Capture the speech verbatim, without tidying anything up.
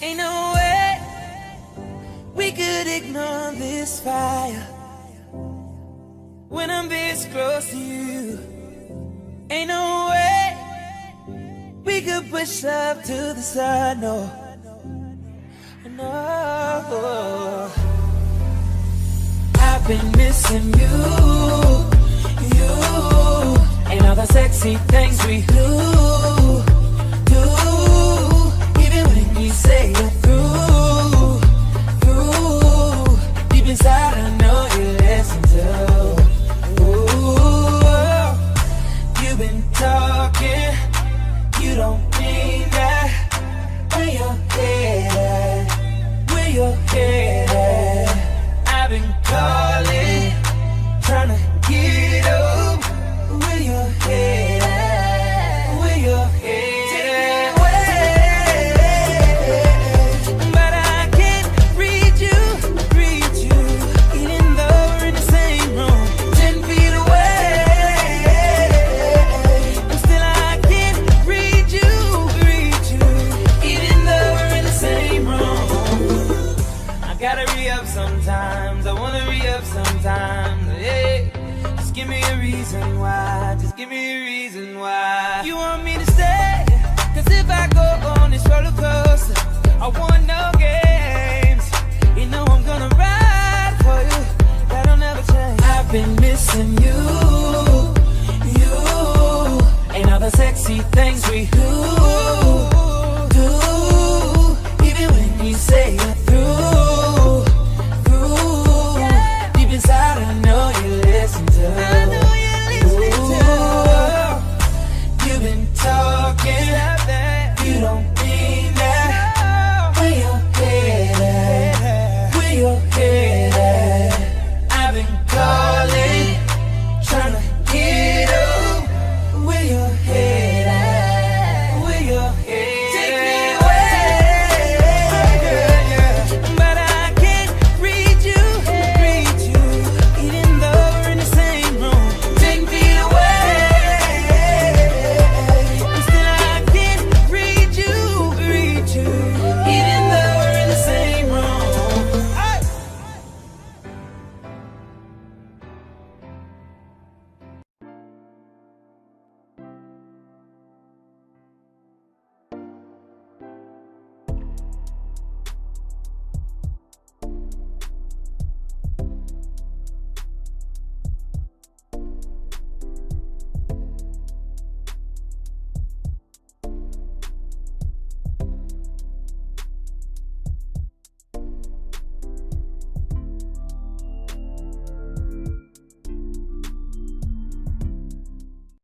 Ain't no way we could ignore this fire when I'm this close to you. Ain't no way we could push up to the side, no, no. I've been missing you, you, and all the sexy things we do, do. Even when you say you're through, through, deep inside I know you listen to. Ooh, you've been talking, you don't mean that. Where your head at? Where your head at? I've been calling, trying to get up. Where your head at? Where your head at? But I can't read you, read you, even though we're in the same room, ten feet away. And still I can't read you, read you, even though we're in the same room. I gotta re-up sometimes, I wanna re-up sometimes, hey. Just give me a reason why, just give me a reason why. You want me to stay? Cause if I go on this roller coaster, I want no games. You know I'm gonna ride for you, that'll never change. I've been missing you, you, and all the sexy things we do, do. Even when you say you're through, through, deep inside I know you listen to.